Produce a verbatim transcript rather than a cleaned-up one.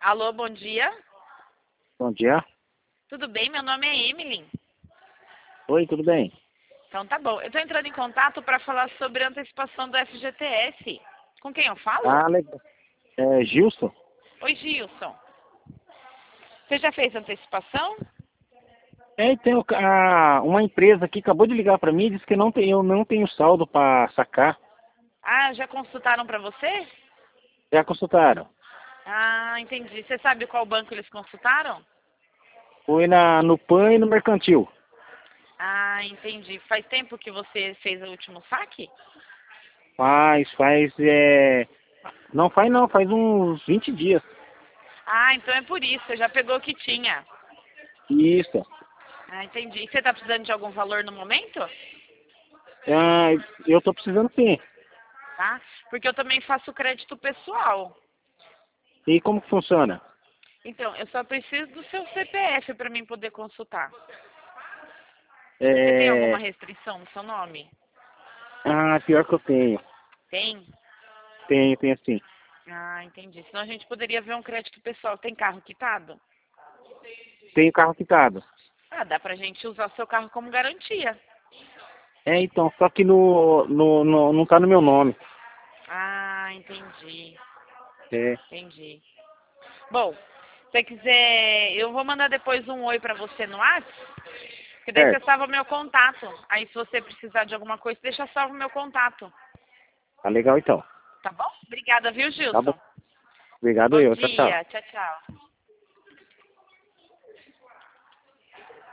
Alô, bom dia. Bom dia. Tudo bem? Meu nome é Emily. Oi, tudo bem? Então tá bom. Eu estou entrando em contato para falar sobre a antecipação do F G T S. Com quem eu falo? Ah, legal. É, Gilson? Oi, Gilson. Você já fez a antecipação? É, tem o ca- a- uma empresa aqui acabou de ligar para mim e disse que não tem, eu não tenho saldo para sacar. Ah, já consultaram para você? Já consultaram? Ah, entendi. Você sabe qual banco eles consultaram? Foi na, no Pan e no Mercantil. Ah, entendi. Faz tempo que você fez o último saque? Faz, faz, é... Não faz não, faz uns vinte dias. Ah, então é por isso. Você já pegou o que tinha. Isso. Ah, entendi. E você está precisando de algum valor no momento? Ah, eu tô precisando sim. Tá? Porque eu também faço crédito pessoal. E como que funciona? Então, eu só preciso do seu C P F para mim poder consultar. Você tem alguma É... restrição no seu nome? Ah, pior que eu tenho. Tem? Tenho, tenho sim. Ah, entendi. Senão a gente poderia ver um crédito pessoal. Tem carro quitado? Tenho carro quitado. Ah, dá pra gente usar o seu carro como garantia. É, então, só que no, no, no, não tá no meu nome. Ah, entendi. É, Entendi. Bom, se você quiser, eu vou mandar depois um oi pra você no WhatsApp, que daí você certo. salva o meu contato. Aí se você precisar de alguma coisa, deixa salvo o meu contato. Tá legal então. Tá bom? Obrigada, viu, Tá bom. Gilson? Obrigado Bom eu. Tchau, tchau. dia. Tchau, tchau.